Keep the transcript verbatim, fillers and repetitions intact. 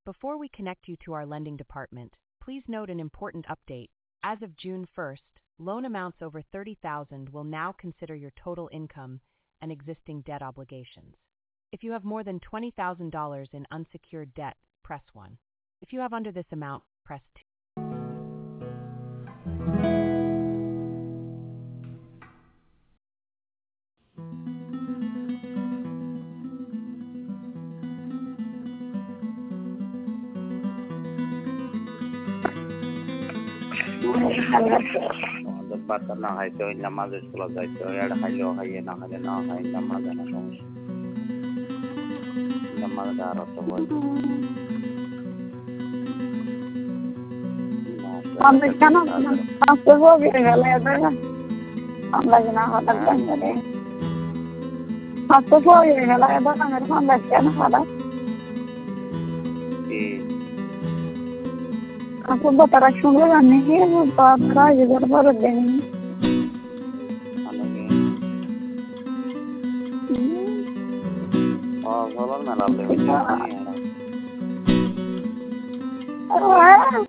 Before we connect you to our lending department, please note an important update. As of June first, loan amounts over thirty thousand dollars will now consider your total income and existing debt obligations. If you have more than twenty thousand dollars in unsecured debt, press one. If you have under this amount, press two. আমাদের বাচ্চা না খাইতে ওই নামাজে স্কুলে যাইতে হয় আর খাইলেও খাইয়ে না খাইলে না খাই নামাজ না সমস্যা নামাজ আর তো হয় আমরা কেন আসতে হবে গেলে দাদা আমরা না হঠাৎ করে আসতে হবে গেলে দাদা আমার ফোন কেন হঠাৎ aku bapak rasul kan nih bapak juga baru deh oh kalau nggak lalu